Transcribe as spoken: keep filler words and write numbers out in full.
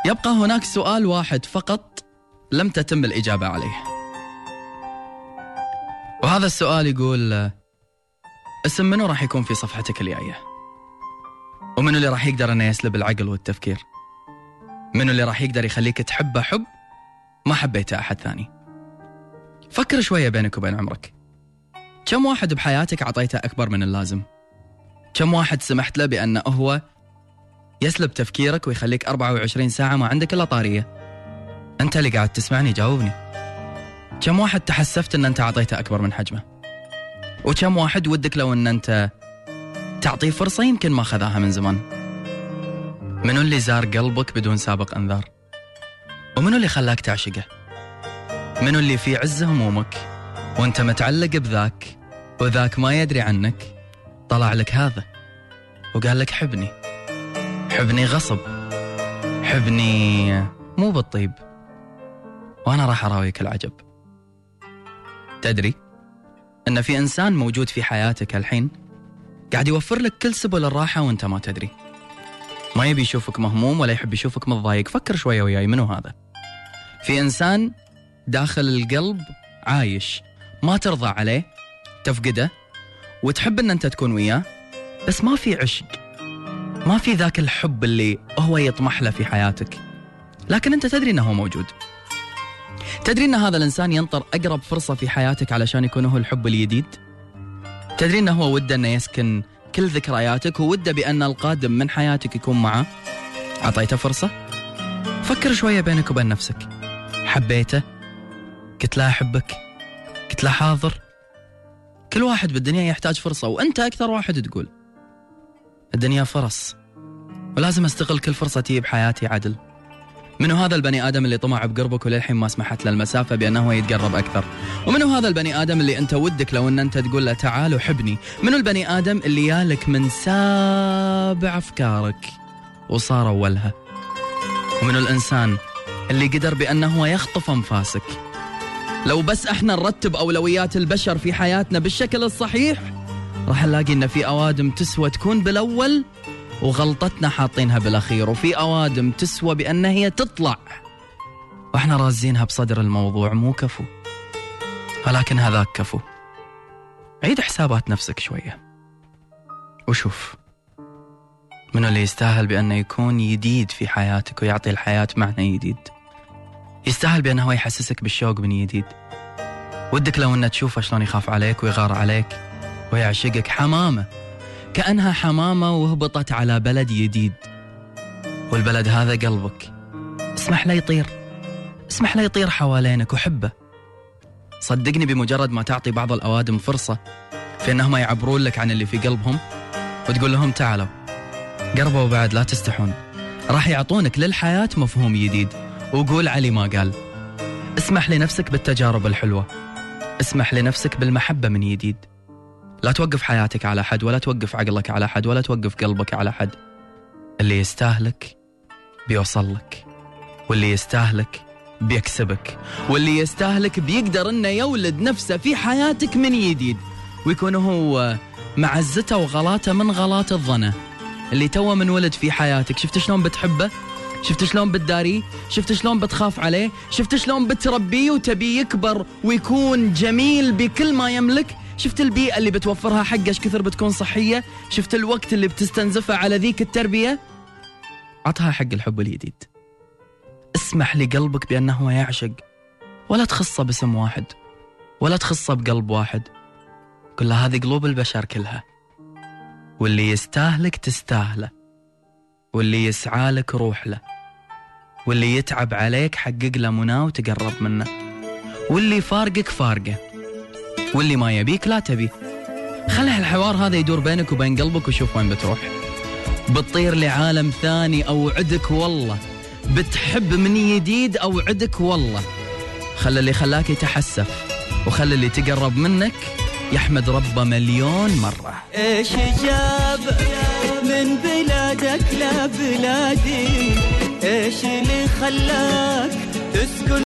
يبقى هناك سؤال واحد فقط لم تتم الإجابة عليه، وهذا السؤال يقول: اسم منو راح يكون في صفحتك الجاية؟ ومنو اللي راح يقدر أنه يسلب العقل والتفكير؟ منو اللي راح يقدر يخليك تحبه حب ما حبيته أحد ثاني؟ فكر شوية بينك وبين عمرك، كم واحد بحياتك عطيته أكبر من اللازم؟ كم واحد سمحت له بأنه هو يسلب تفكيرك ويخليك أربعة وعشرين ساعة ما عندك إلا طارية؟ أنت اللي قاعد تسمعني جاوبني. كم واحد تحسفت أن أنت عطيته أكبر من حجمه؟ وكم واحد ودك لو أن أنت تعطيه فرصة يمكن ما خذاها من زمان؟ منو اللي زار قلبك بدون سابق أنذار؟ ومنو اللي خلاك تعشقه؟ منو اللي في عز همومك وانت متعلق بذاك وذاك ما يدري عنك طلع لك هذا وقال لك حبني حبني غصب، حبني مو بالطيب، وانا راح اراويك العجب. تدري ان في انسان موجود في حياتك الحين قاعد يوفر لك كل سبل الراحة وانت ما تدري، ما يبي يشوفك مهموم ولا يحب يشوفك متضايق. فكر شوية وياي، منو هذا؟ في انسان داخل القلب عايش ما ترضى عليه، تفقده وتحب ان انت تكون وياه، بس ما في عشق، ما في ذاك الحب اللي هو يطمح له في حياتك، لكن انت تدري انه هو موجود. تدري ان هذا الانسان ينطر اقرب فرصة في حياتك علشان يكون هو الحب الجديد. تدري انه هو وده انه يسكن كل ذكرياتك ووده بان القادم من حياتك يكون معه. عطيته فرصة؟ فكر شوية بينك وبين نفسك، حبيته؟ قلت له أحبك؟ قلت له حاضر؟ كل واحد بالدنيا يحتاج فرصة، وأنت أكثر واحد تقول الدنيا فرص ولازم أستغل كل فرصة تيجي بحياتي. عدل، منو هذا البني آدم اللي طمع بقربك وللحين ما سمحت له المسافة بأنه يتقرب أكثر؟ ومنو هذا البني آدم اللي أنت ودك لو أن أنت تقول له تعال وحبني؟ منو البني آدم اللي يالك من سابع أفكارك وصار أولها؟ ومنو الإنسان اللي قدر بأنه يخطف أنفاسك؟ لو بس احنا نرتب أولويات البشر في حياتنا بالشكل الصحيح راح نلاقي ان في أوادم تسوى تكون بالأول وغلطتنا حاطينها بالأخير، وفي أوادم تسوى بأن هي تطلع واحنا رازينها بصدر الموضوع. مو كفو، ولكن هذاك كفو. عيد حسابات نفسك شوية وشوف منو اللي يستاهل بأنه يكون جديد في حياتك ويعطي الحياة معنى جديد، يستاهل بأنه يحسسك بالشوق من جديد. ودك لو أنه تشوفه شلون يخاف عليك ويغار عليك ويعشقك حمامة، كأنها حمامة وهبطت على بلد جديد، والبلد هذا قلبك. اسمح له يطير، اسمح له يطير حوالينك وحبه. صدقني بمجرد ما تعطي بعض الأوادم فرصة في أنهم يعبرون لك عن اللي في قلبهم وتقول لهم تعالوا قربوا بعد لا تستحون، راح يعطونك للحياة مفهوم جديد. وقول علي ما قال، اسمح لنفسك بالتجارب الحلوة، اسمح لنفسك بالمحبة من جديد. لا توقف حياتك على حد، ولا توقف عقلك على حد، ولا توقف قلبك على حد. اللي يستاهلك بيوصلك، واللي يستاهلك بيكسبك، واللي يستاهلك بيقدر انه يولد نفسه في حياتك من جديد ويكون هو معزته وغلاته من غلات الظنة. اللي توه من ولد في حياتك، شفت شلون بتحبه؟ شفت شلون بتداريه؟ شفت شلون بتخاف عليه؟ شفت شلون بتربيه وتبي يكبر ويكون جميل بكل ما يملك؟ شفت البيئة اللي بتوفرها حقه ايش كثر بتكون صحية؟ شفت الوقت اللي بتستنزفه على ذيك التربية؟ عطها حق الحب الجديد. اسمح لقلبك بأنه يعشق، ولا تخصه باسم واحد ولا تخصه بقلب واحد. كل هذه قلوب البشر كلها، واللي يستاهلك تستاهله، واللي يسعالك روح له، واللي يتعب عليك حقق له مناه وتقرب منه، واللي فارقك فارقه، واللي ما يبيك لا تبي. خلي الحوار هذا يدور بينك وبين قلبك وشوف وين بتروح. بتطير لعالم ثاني أوعدك والله، بتحب من جديد أوعدك والله. خلي اللي خلاك يتحسف وخلي اللي تقرب منك يحمد ربه مليون مرة. ايش جاب من بلادك لبلادي؟ ايش اللي خلاك تسكن